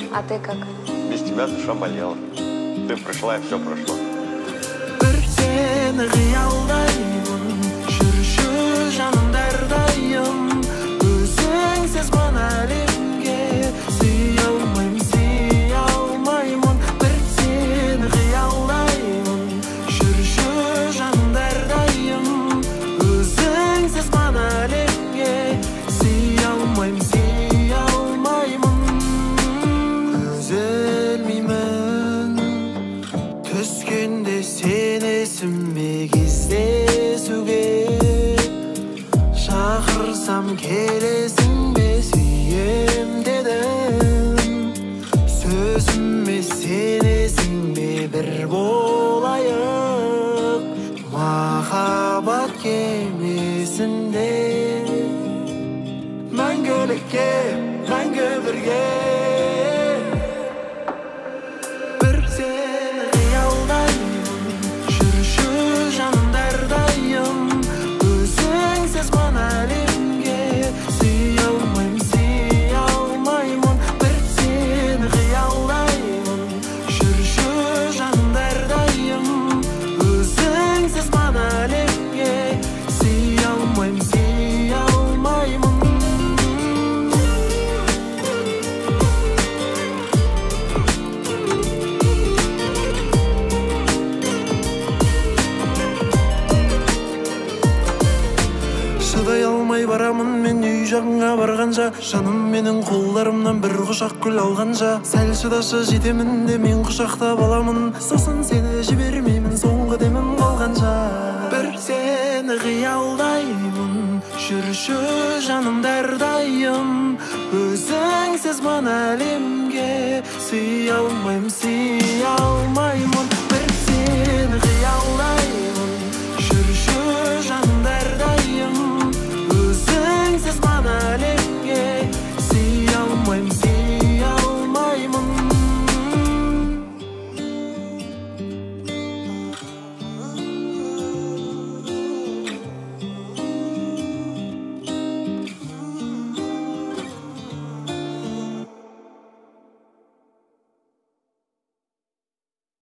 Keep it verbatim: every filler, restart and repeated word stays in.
А ты как? Без тебя душа болела. Ты пришла, и все прошло. Bir seni kıyaldayım, жүрші жанымда әрдайым. Өзіңсіз бана әлемге сүйе алмаймын, сүйе алмаймын. Bir seni kıyaldayım, жүрші жанымда әрдайым. Өзіңсіз бана әлемге сүйе алмаймын, сүйе алмаймын. Üzülmeymen түскенде сенесің-бе кездесуге, шақырсам келесің-бе сүйем дедім. Сөзіме сенесің-бе бір болайық, махаббат кемесінде мәңгілікке, мәңгі бірге. Bir seni kıyaldayım, жүрші жанымда әрдайым. Өзіңсіз бана әлемге сүйе алмаймын, сүйе алмаймын. Bir seni kıyaldayım, жүрші жанымда әрдайым. Өзіңсіз бана әлемге сүйе алмаймын, сүйе алмаймын. Шыдай алмай барамын мен үй жағыңа барғанша, жаным менің қолдарымнан бір құшақ гүл алғанша. Сәл шыдашы, жетемін де мен құшақтап аламын, сосын сені жібермеймін соңғы демім қалғанша. Bir seni kıyaldayım, жүрші жанымда әрдайым. Өзіңсіз бана әлемге сүйе алмаймын, сүйе алмаймын.